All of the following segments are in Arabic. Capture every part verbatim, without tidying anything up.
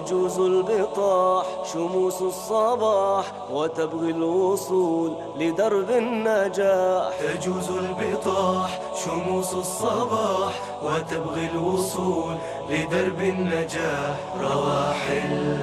تجوز البطاح شموس الصباح وتبغي الوصول لدرب النجاح. تجوز البطاح شموس الصباح وتبغي الوصول لدرب النجاح. رواحل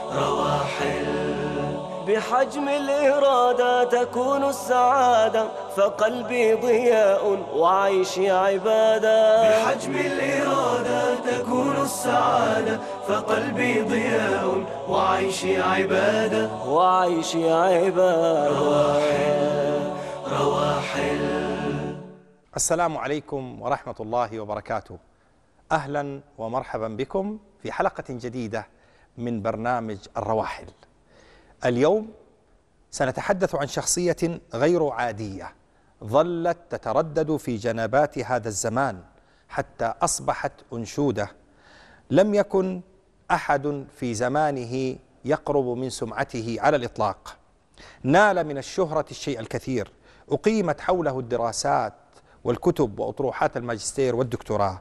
رواحل بحجم الإرادة تكون السعادة، فقلبي ضياء وعيشي عبادة. بحجم الإرادة تكون السعادة، فقلبي ضياء وعيشي عبادة. وعيشي عبادة. رواحل رواحل. السلام عليكم ورحمة الله وبركاته. أهلا ومرحبا بكم في حلقة جديدة من برنامج الرواحل. اليوم سنتحدث عن شخصية غير عادية ظلت تتردد في جنبات هذا الزمان حتى أصبحت أنشودة. لم يكن أحد في زمانه يقرب من سمعته على الإطلاق. نال من الشهرة الشيء الكثير، أقيمت حوله الدراسات والكتب وأطروحات الماجستير والدكتوراه،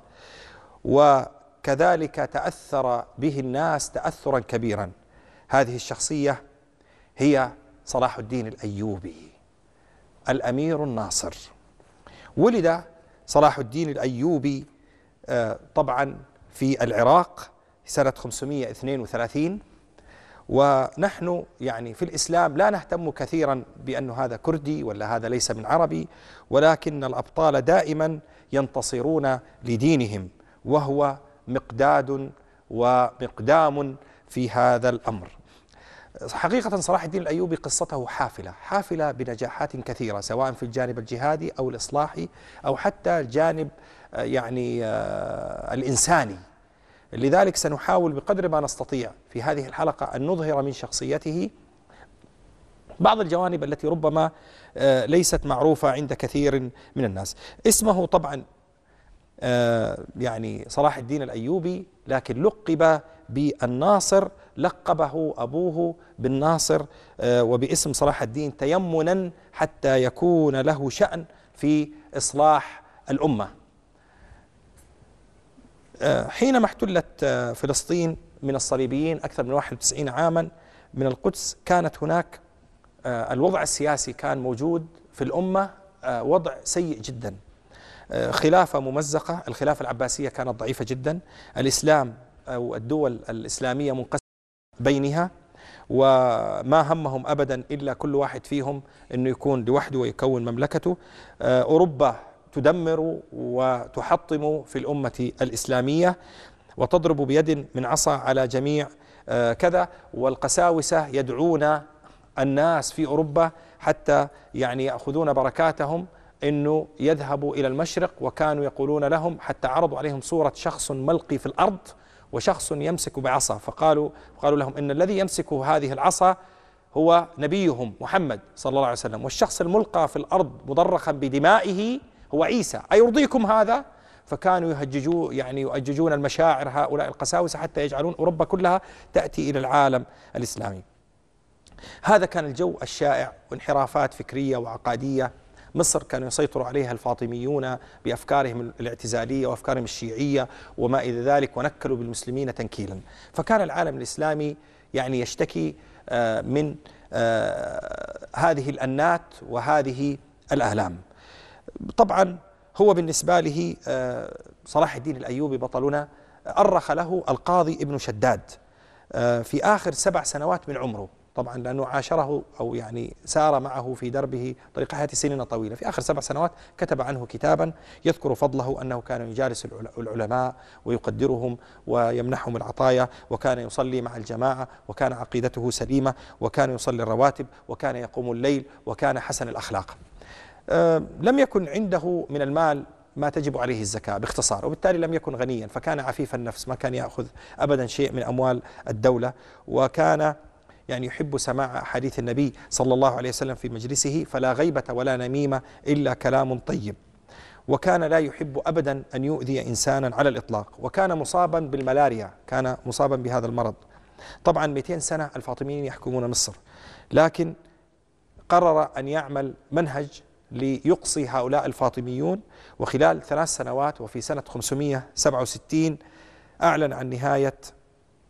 وكذلك تأثر به الناس تأثرا كبيرا. هذه الشخصية هي صلاح الدين الأيوبي الأمير الناصر. ولد صلاح الدين الأيوبي طبعا في العراق سنة خمسمائة واثنين وثلاثين، ونحن يعني في الإسلام لا نهتم كثيرا بأن هذا كردي ولا هذا ليس من عربي، ولكن الأبطال دائما ينتصرون لدينهم، وهو مقداد ومقدام في هذا الأمر. حقيقة صلاح الدين الأيوبي قصته حافلة حافلة بنجاحات كثيرة، سواء في الجانب الجهادي أو الإصلاحي أو حتى الجانب يعني الإنساني. لذلك سنحاول بقدر ما نستطيع في هذه الحلقة أن نظهر من شخصيته بعض الجوانب التي ربما ليست معروفة عند كثير من الناس. اسمه طبعا يعني صلاح الدين الأيوبي، لكن لقب بالناصر، لقبه أبوه بالناصر وباسم صلاح الدين تيمنا حتى يكون له شأن في إصلاح الأمة. حينما احتلت فلسطين من الصليبيين أكثر من واحد وتسعين عاما من القدس، كانت هناك الوضع السياسي كان موجود في الأمة وضع سيء جدا. خلافة ممزقة، الخلافة العباسية كانت ضعيفة جدا، الإسلام أو الدول الإسلامية منقسمة بينها، وما همهم أبدا إلا كل واحد فيهم أنه يكون لوحده ويكون مملكته. أوروبا تدمر وتحطم في الأمة الإسلامية وتضرب بيد من عصا على جميع كذا، والقساوسة يدعون الناس في أوروبا حتى يعني يأخذون بركاتهم أنه يذهبوا إلى المشرق، وكانوا يقولون لهم حتى عرضوا عليهم صورة شخص ملقي في الأرض وشخص يمسك بعصا، فقالوا قالوا لهم إن الذي يمسك هذه العصا هو نبيهم محمد صلى الله عليه وسلم، والشخص الملقى في الأرض مضرخا بدمائه هو عيسى، أيرضيكم هذا؟ فكانوا يهججوا يعني يؤججون المشاعر هؤلاء القساوسة حتى يجعلون أوروبا كلها تأتي إلى العالم الإسلامي. هذا كان الجو الشائع، وانحرافات فكرية وعقادية. مصر كانوا يسيطروا عليها الفاطميون بأفكارهم الاعتزالية وأفكارهم الشيعية وما إلى ذلك، ونكلوا بالمسلمين تنكيلا. فكان العالم الإسلامي يعني يشتكي من هذه الأنات وهذه الآلام. طبعا هو بالنسبة له صلاح الدين الأيوبي بطلنا أرخ له القاضي ابن شداد في آخر سبع سنوات من عمره، طبعا لأنه عاشره أو يعني سار معه في دربه طريق حياة سنين طويلة. في آخر سبع سنوات كتب عنه كتابا يذكر فضله، أنه كان يجالس العلماء ويقدرهم ويمنحهم العطايا، وكان يصلي مع الجماعة، وكان عقيدته سليمة، وكان يصلي الرواتب، وكان يقوم الليل، وكان حسن الأخلاق. أه لم يكن عنده من المال ما تجب عليه الزكاة باختصار، وبالتالي لم يكن غنيا، فكان عفيف النفس، ما كان يأخذ أبدا شيء من أموال الدولة، وكان يعني يحب سماع حديث النبي صلى الله عليه وسلم في مجلسه، فلا غيبة ولا نميمة إلا كلام طيب. وكان لا يحب أبدا أن يؤذي إنسانا على الإطلاق، وكان مصابا بالملاريا، كان مصابا بهذا المرض. طبعا مئتين سنة الفاطميين يحكمون مصر، لكن قرر أن يعمل منهج ليقصي هؤلاء الفاطميون، وخلال ثلاث سنوات وفي سنة خمسمائة وسبعة وستين أعلن عن نهاية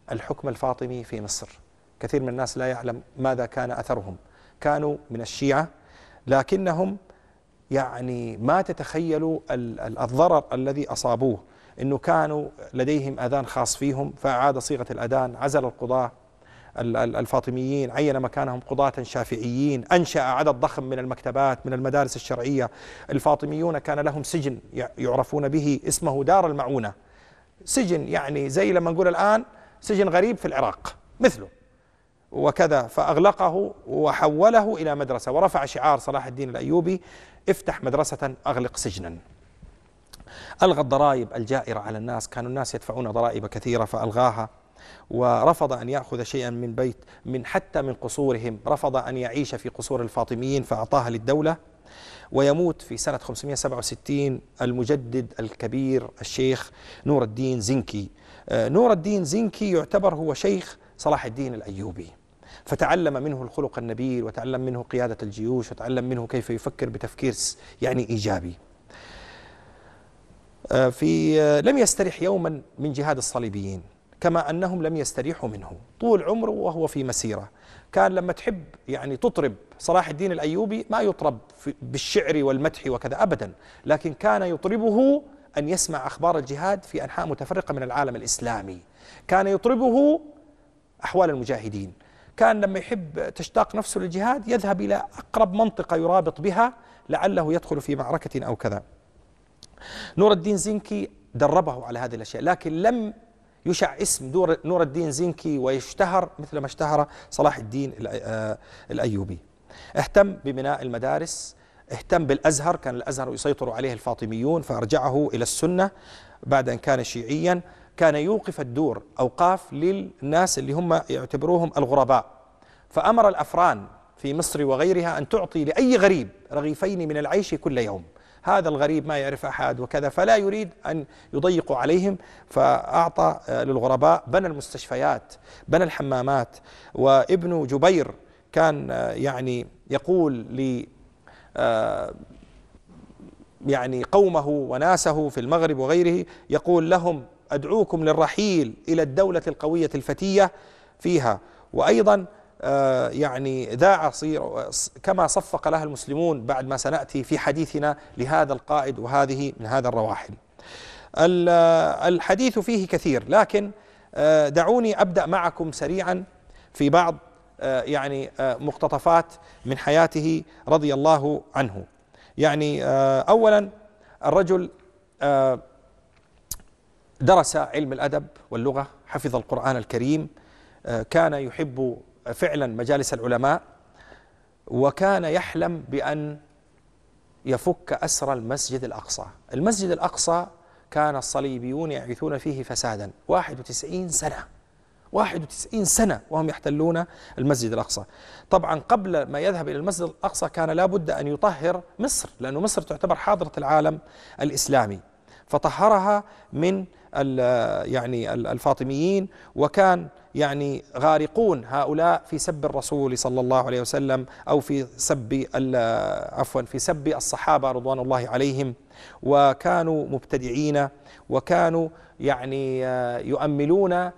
الحكم الفاطمي في مصر. كثير من الناس لا يعلم ماذا كان أثرهم. كانوا من الشيعة، لكنهم يعني ما تتخيلوا الضرر الذي أصابوه، أنه كانوا لديهم أذان خاص فيهم، فأعاد صيغة الأذان، عزل القضاة الفاطميين، عين مكانهم قضاة شافعيين، أنشأ عدد ضخم من المكتبات من المدارس الشرعية. الفاطميون كان لهم سجن يعرفون به اسمه دار المعونة، سجن يعني زي لما نقول الآن سجن غريب في العراق مثله وكذا، فأغلقه وحوله إلى مدرسة، ورفع شعار صلاح الدين الأيوبي: افتح مدرسة أغلق سجنا. ألغى الضرائب الجائرة على الناس، كانوا الناس يدفعون ضرائب كثيرة فألغاها، ورفض أن يأخذ شيئا من بيت من حتى من قصورهم، رفض أن يعيش في قصور الفاطميين فأعطاها للدولة. ويموت في سنة خمسمائة وسبعة وستين المجدد الكبير الشيخ نور الدين زنكي. نور الدين زنكي يعتبر هو شيخ صلاح الدين الأيوبي، فتعلم منه الخلق النبيل، وتعلم منه قيادة الجيوش، وتعلم منه كيف يفكر بتفكير يعني إيجابي. في لم يستريح يوما من جهاد الصليبيين، كما أنهم لم يستريحوا منه طول عمره وهو في مسيرة. كان لما تحب يعني تطرب صلاح الدين الأيوبي ما يطرب بالشعر والمدح وكذا أبدا، لكن كان يطربه أن يسمع أخبار الجهاد في أنحاء متفرقة من العالم الإسلامي، كان يطربه أحوال المجاهدين. كان لما يحب تشتاق نفسه للجهاد يذهب إلى أقرب منطقة يرابط بها لعله يدخل في معركة أو كذا. نور الدين زنكي دربه على هذه الأشياء، لكن لم يشع اسم نور الدين زنكي ويشتهر مثل ما اشتهر صلاح الدين الأيوبي. اهتم ببناء المدارس، اهتم بالأزهر، كان الأزهر يسيطر عليه الفاطميون فأرجعه إلى السنة بعد أن كان شيعيا. كان يوقف الدور أوقاف للناس اللي هم يعتبروهم الغرباء، فأمر الأفران في مصر وغيرها أن تعطي لأي غريب رغيفين من العيش كل يوم. هذا الغريب ما يعرف أحد وكذا، فلا يريد أن يضيقوا عليهم، فأعطى للغرباء، بنى المستشفيات، بنى الحمامات. وابن جبير كان يعني يقول ل يعني قومه وناسه في المغرب وغيره، يقول لهم: أدعوكم للرحيل إلى الدولة القوية الفتية فيها. وأيضا يعني ذاع كما صفق لها المسلمون بعد ما سنأتي في حديثنا لهذا القائد وهذه من هذا الرواحل. الحديث فيه كثير، لكن دعوني أبدأ معكم سريعا في بعض يعني مقتطفات من حياته رضي الله عنه. يعني أولا الرجل درس علم الأدب واللغة، حفظ القرآن الكريم، كان يحب فعلا مجالس العلماء، وكان يحلم بأن يفك أسر المسجد الأقصى. المسجد الأقصى كان الصليبيون يعيثون فيه فسادا، واحد وتسعين سنة واحد وتسعين سنة وهم يحتلون المسجد الأقصى. طبعا قبل ما يذهب إلى المسجد الأقصى كان لا بد أن يطهر مصر، لأن مصر تعتبر حاضرة العالم الإسلامي، فطهرها من يعني الفاطميين، وكان يعني غارقون هؤلاء في سب الرسول صلى الله عليه وسلم، أو في سب عفوا في سب الصحابة رضوان الله عليهم، وكانوا مبتدعين، وكانوا يعني يؤملون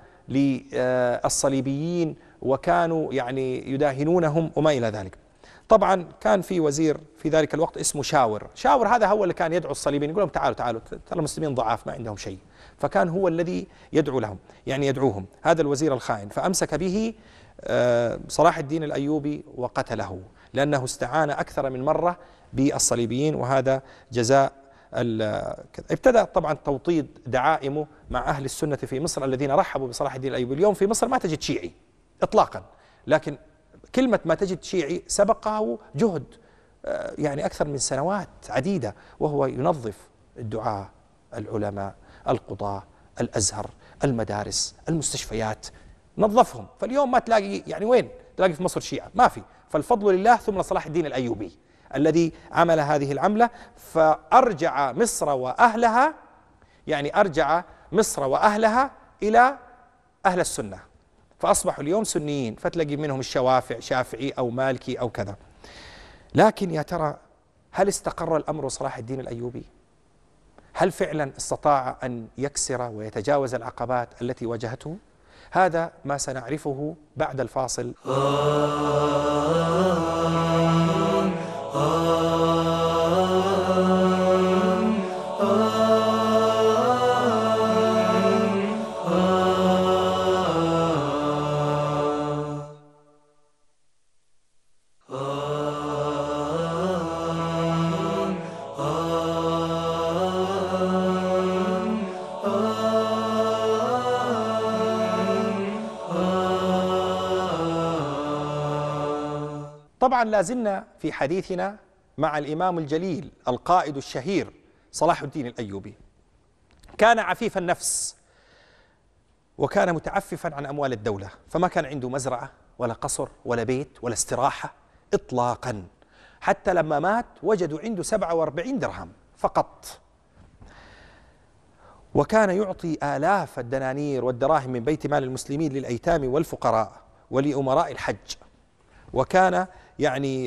للصليبيين، وكانوا يعني يداهنونهم وما إلى ذلك. طبعا كان في وزير في ذلك الوقت اسمه شاور. شاور هذا هو اللي كان يدعو الصليبيين، يقول لهم: تعالوا تعالوا ترى المسلمين ضعاف ما عندهم شيء، فكان هو الذي يدعو لهم، يعني يدعوهم، هذا الوزير الخائن. فأمسك به صلاح الدين الأيوبي وقتله، لأنه استعان أكثر من مرة بالصليبيين، وهذا جزاء. ابتدأ طبعا توطيد دعائمه مع أهل السنة في مصر الذين رحبوا بصلاح الدين الأيوبي. اليوم في مصر ما تجد شيعي إطلاقا، لكن كلمة ما تجد شيعي سبقه جهد يعني أكثر من سنوات عديدة، وهو ينظف الدعاة، العلماء، القضاة، الأزهر، المدارس، المستشفيات، نظفهم. فاليوم ما تلاقي يعني وين تلاقي في مصر شيعة، ما في. فالفضل لله ثم صلاح الدين الأيوبي الذي عمل هذه العملة، فأرجع مصر وأهلها يعني أرجع مصر وأهلها إلى أهل السنة، فأصبحوا اليوم سنيين، فتلاقي منهم الشوافع شافعي أو مالكي أو كذا. لكن يا ترى هل استقر الأمر صلاح الدين الأيوبي؟ هل فعلا استطاع أن يكسر ويتجاوز العقبات التي واجهته؟ هذا ما سنعرفه بعد الفاصل. طبعا لازلنا في حديثنا مع الإمام الجليل القائد الشهير صلاح الدين الأيوبي. كان عفيف النفس وكان متعففا عن أموال الدولة، فما كان عنده مزرعة ولا قصر ولا بيت ولا استراحة إطلاقا، حتى لما مات وجدوا عنده سبعة وأربعين درهم فقط. وكان يعطي آلاف الدنانير والدراهم من بيت مال المسلمين للأيتام والفقراء ولأمراء الحج، وكان يعني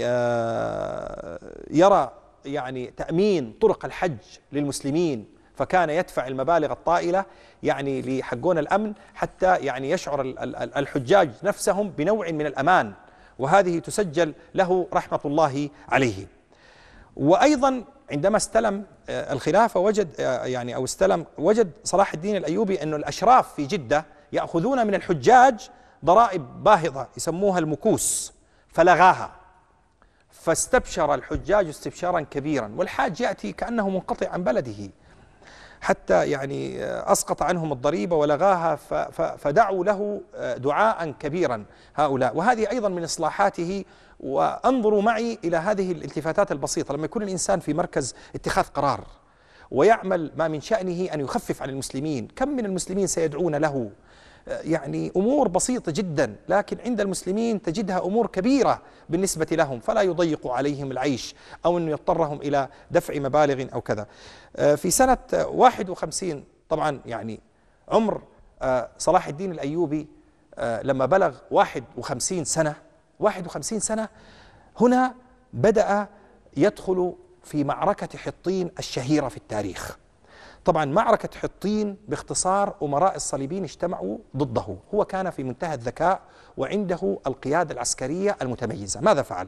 يرى يعني تأمين طرق الحج للمسلمين، فكان يدفع المبالغ الطائلة يعني لحقون الأمن حتى يعني يشعر الحجاج نفسهم بنوع من الأمان، وهذه تسجل له رحمة الله عليه. وأيضا عندما استلم الخلافة وجد يعني أو استلم وجد صلاح الدين الأيوبي أن الأشراف في جدة يأخذون من الحجاج ضرائب باهظة يسموها المكوس، فلغاها، فاستبشر الحجاج استبشارا كبيرا، والحاج يأتي كأنه منقطع عن بلده، حتى يعني أسقط عنهم الضريبة ولغاها، فدعوا له دعاء كبيرا هؤلاء. وهذه أيضا من إصلاحاته. وأنظروا معي إلى هذه الالتفاتات البسيطة، لما يكون الإنسان في مركز اتخاذ قرار ويعمل ما من شأنه أن يخفف عن المسلمين، كم من المسلمين سيدعون له؟ يعني أمور بسيطة جدا، لكن عند المسلمين تجدها أمور كبيرة بالنسبة لهم، فلا يضيق عليهم العيش أو أن يضطرهم إلى دفع مبالغ أو كذا. في سنة واحد وخمسين طبعا يعني عمر صلاح الدين الأيوبي لما بلغ واحد وخمسين سنة واحد وخمسين سنة هنا بدأ يدخل في معركة حطين الشهيرة في التاريخ. طبعا معركة حطين باختصار أمراء الصليبيين اجتمعوا ضده، هو كان في منتهى الذكاء وعنده القيادة العسكرية المتميزة. ماذا فعل؟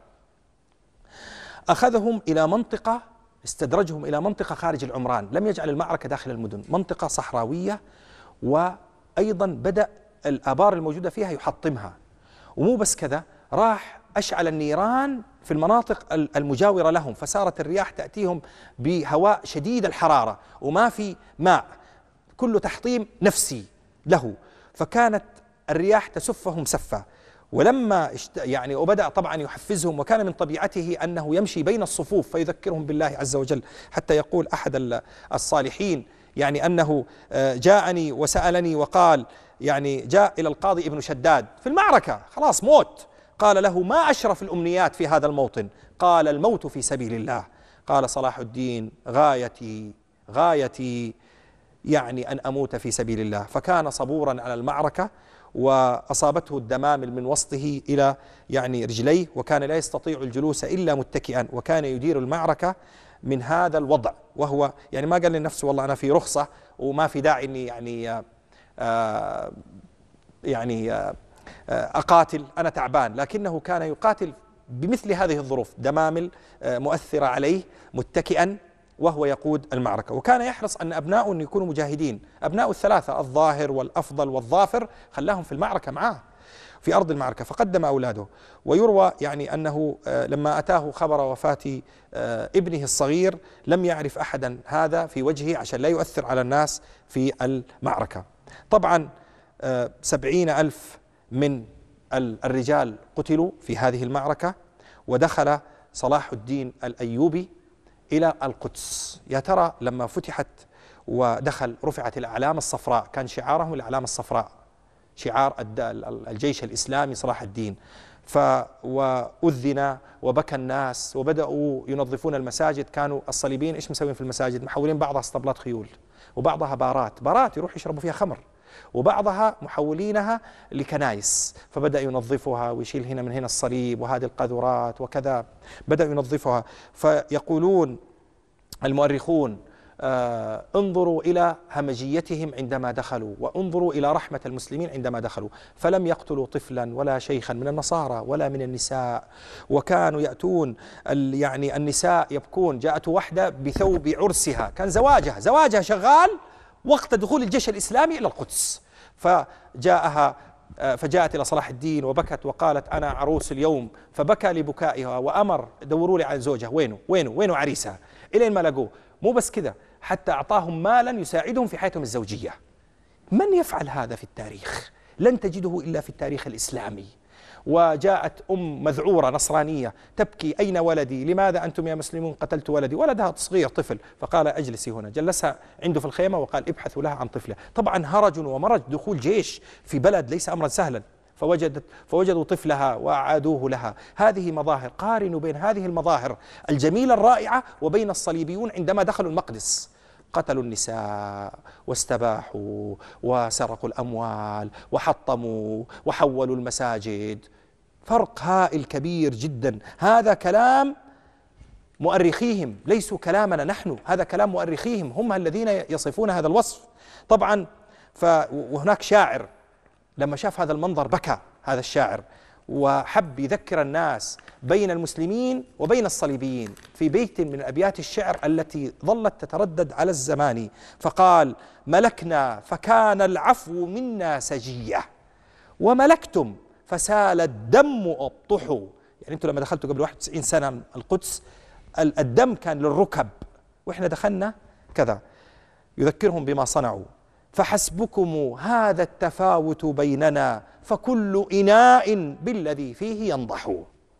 أخذهم إلى منطقة، استدرجهم إلى منطقة خارج العمران، لم يجعل المعركة داخل المدن، منطقة صحراوية، وأيضا بدأ الآبار الموجودة فيها يحطمها. ومو بس كذا، راح أشعل النيران في المناطق المجاورة لهم، فصارت الرياح تأتيهم بهواء شديد الحرارة وما في ماء، كله تحطيم نفسي له، فكانت الرياح تسفهم سفا. ولما يعني وبدأ طبعا يحفزهم، وكان من طبيعته أنه يمشي بين الصفوف فيذكرهم بالله عز وجل، حتى يقول أحد الصالحين يعني أنه جاءني وسألني وقال يعني جاء إلى القاضي ابن شداد في المعركة خلاص موت، قال له ما أشرف الأمنيات في هذا الموطن؟ قال الموت في سبيل الله. قال صلاح الدين غايتي غايتي يعني أن أموت في سبيل الله، فكان صبورا على المعركة، وأصابته الدمامل من وسطه إلى يعني رجليه، وكان لا يستطيع الجلوس إلا متكئا، وكان يدير المعركة من هذا الوضع، وهو يعني ما قال لنفسه والله أنا في رخصة وما في داعي إني يعني آه يعني آه أقاتل، أنا تعبان، لكنه كان يقاتل بمثل هذه الظروف، دمامل مؤثرة عليه متكئا وهو يقود المعركة. وكان يحرص أن أبناؤه أن يكونوا مجاهدين، أبناؤه الثلاثة الظاهر والأفضل والظافر خلاهم في المعركة معاه في أرض المعركة، فقدم أولاده. ويروى يعني أنه لما أتاه خبر وفاة ابنه الصغير لم يعرف أحدا هذا في وجهه عشان لا يؤثر على الناس في المعركة. طبعا سبعين ألف من الرجال قتلوا في هذه المعركة، ودخل صلاح الدين الأيوبي إلى القدس. يا ترى لما فتحت ودخل رفعت الأعلام الصفراء، كان شعارهم الأعلام الصفراء، شعار الجيش الإسلامي صلاح الدين، وأذن وبكى الناس وبدأوا ينظفون المساجد. كانوا الصليبيين إيش مسوين في المساجد؟ محولين بعضها اسطبلات خيول، وبعضها بارات بارات يروح يشربوا فيها خمر، وبعضها محولينها لكنائس، فبدأ ينظفها ويشيل هنا من هنا الصليب وهذه القاذورات وكذا، بدأ ينظفها. فيقولون المؤرخون آه انظروا إلى همجيتهم عندما دخلوا، وانظروا إلى رحمة المسلمين عندما دخلوا، فلم يقتلوا طفلا ولا شيخا من النصارى ولا من النساء، وكانوا يأتون يعني النساء يبكون. جاءت واحدة بثوب عرسها، كان زواجها زواجها شغال وقت دخول الجيش الإسلامي إلى القدس، فجاءها فجاءت إلى صلاح الدين وبكت وقالت أنا عروس اليوم، فبكى لبكائها وأمر دوروا لي عن زوجها، وينه وينه وينه عريسها، إلين ما لقوه. مو بس كذا، حتى أعطاهم مالا يساعدهم في حياتهم الزوجية. من يفعل هذا في التاريخ؟ لن تجده إلا في التاريخ الإسلامي. وجاءت أم مذعورة نصرانية تبكي أين ولدي؟ لماذا أنتم يا مسلمون قتلت ولدي؟ ولدها صغير طفل، فقال أجلسي هنا، جلسها عنده في الخيمة وقال ابحثوا لها عن طفلة. طبعا هرج ومرج دخول جيش في بلد ليس أمرا سهلا، فوجدت فوجدوا طفلها وأعادوه لها. هذه مظاهر، قارنوا بين هذه المظاهر الجميلة الرائعة وبين الصليبيون عندما دخلوا المقدس، قتلوا النساء واستباحوا وسرقوا الأموال وحطموا وحولوا المساجد. فرق هائل كبير جدا. هذا كلام مؤرخيهم، ليسوا كلامنا نحن، هذا كلام مؤرخيهم، هم الذين يصفون هذا الوصف. طبعا وهناك شاعر لما شاف هذا المنظر بكى، هذا الشاعر، وحب يذكر الناس بين المسلمين وبين الصليبيين في بيت من أبيات الشعر التي ظلت تتردد على الزمان، فقال: ملكنا فكان العفو منا سجية، وملكتم فسال الدم أبطحوا. يعني أنتم لما دخلتوا قبل واحد وتسعين سنة القدس الدم كان للركب، وإحنا دخلنا كذا. يذكرهم بما صنعوا: فحسبكم هذا التفاوت بيننا، فكل إناء بالذي فيه ينضح.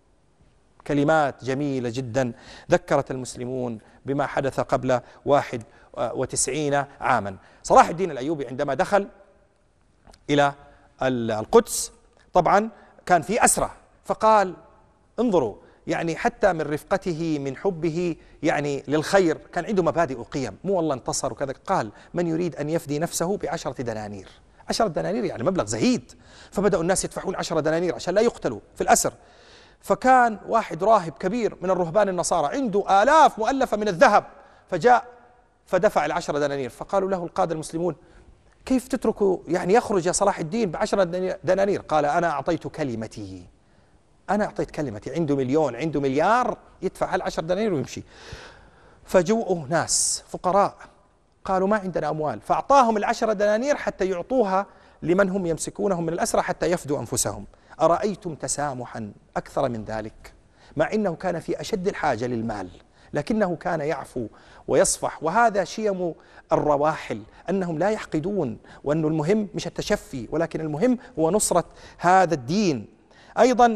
كلمات جميلة جدا ذكرت المسلمون بما حدث قبل واحد وتسعين عاما. صلاح الدين الأيوبي عندما دخل إلى القدس طبعا كان في أسرة، فقال: انظروا، يعني حتى من رفقته من حبه يعني للخير كان عنده مبادئ وقيم، مو والله انتصر وكذا. قال: من يريد أن يفدي نفسه بعشرة دنانير. عشرة دنانير يعني مبلغ زهيد، فبدأوا الناس يدفعون عشرة دنانير عشان لا يقتلوا في الأسر. فكان واحد راهب كبير من الرهبان النصارى عنده آلاف مؤلفة من الذهب، فجاء فدفع العشرة دنانير. فقالوا له القادة المسلمون: كيف تتركوا يعني يخرج يا صلاح الدين بعشرة دنانير؟ قال: أنا أعطيت كلمتي، أنا أعطيت كلمتي، عنده مليون عنده مليار يدفع العشر دنانير ويمشي. فجوءوا ناس فقراء قالوا: ما عندنا أموال، فأعطاهم العشر دنانير حتى يعطوها لمن هم يمسكونهم من الأسرى حتى يفدوا أنفسهم. أرأيتم تسامحا أكثر من ذلك؟ مع أنه كان في أشد الحاجة للمال، لكنه كان يعفو ويصفح. وهذا شيم الرواحل، أنهم لا يحقدون، وأنه المهم مش التشفي، ولكن المهم هو نصرة هذا الدين. أيضا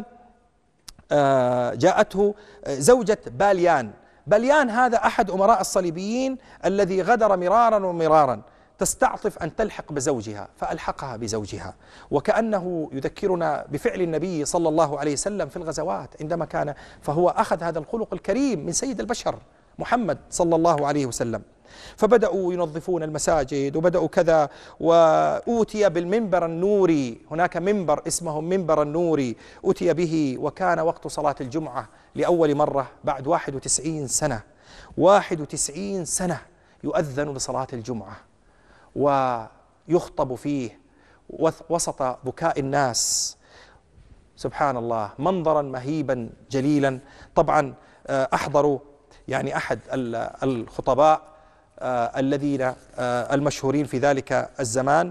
جاءته زوجة باليان. باليان هذا أحد أمراء الصليبيين الذي غدر مرارا ومرارا، تستعطف أن تلحق بزوجها فألحقها بزوجها، وكأنه يذكرنا بفعل النبي صلى الله عليه وسلم في الغزوات عندما كان، فهو أخذ هذا الخلق الكريم من سيد البشر محمد صلى الله عليه وسلم. فبدأوا ينظفون المساجد وبدأوا كذا، وأوتي بالمنبر النوري، هناك منبر اسمه منبر النوري أوتي به، وكان وقت صلاة الجمعة لأول مرة بعد واحد وتسعين سنة، واحد وتسعين سنة يؤذن لصلاة الجمعة ويخطب فيه وسط بكاء الناس. سبحان الله، منظرا مهيبا جليلا. طبعا أحضروا يعني أحد الخطباء الذين المشهورين في ذلك الزمان،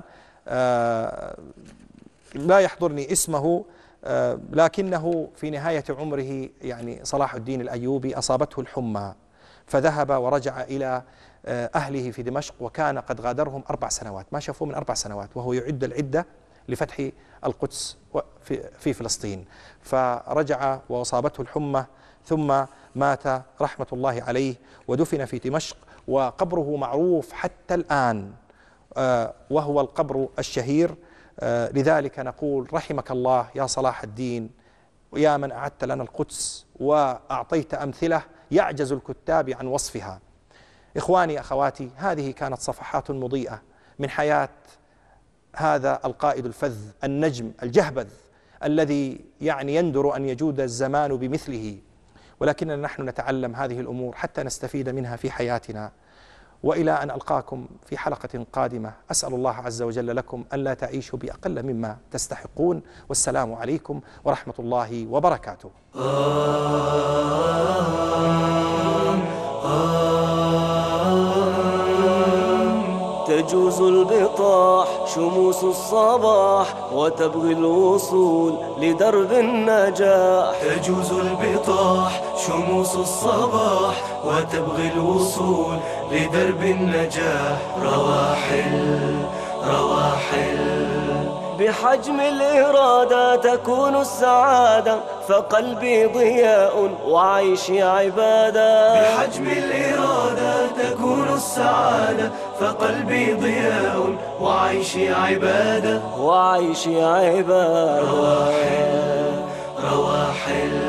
لا يحضرني اسمه، لكنه في نهاية عمره يعني صلاح الدين الأيوبي أصابته الحمى، فذهب ورجع إلى أهله في دمشق، وكان قد غادرهم أربع سنوات، ما شافوه من أربع سنوات، وهو يعد العدة لفتح القدس في فلسطين. فرجع وأصابته الحمى ثم مات رحمة الله عليه، ودفن في دمشق، وقبره معروف حتى الآن وهو القبر الشهير. لذلك نقول: رحمك الله يا صلاح الدين، ويا من أعدت لنا القدس وأعطيت أمثلة يعجز الكتاب عن وصفها. إخواني أخواتي، هذه كانت صفحات مضيئة من حياة هذا القائد الفذ النجم الجهبذ الذي يعني يندر أن يجود الزمان بمثله، ولكننا نحن نتعلم هذه الأمور حتى نستفيد منها في حياتنا. وإلى أن ألقاكم في حلقة قادمة، أسأل الله عز وجل لكم أن لا تعيشوا بأقل مما تستحقون، والسلام عليكم ورحمة الله وبركاته. تجوز البطاح شموس الصباح وتبغي الوصول لدرب النجاح. تجوز البطاح شموس الصباح وتبغي الوصول لدرب النجاح. رواحل رواحل بحجم الإرادة تكون السعادة، فقلبي ضياء وعيشي عبادة. بحجم الإرادة تكون السعادة، فقلبي ضياء وعيشي عبادة. وعيشي عبادة. رواحل رواحل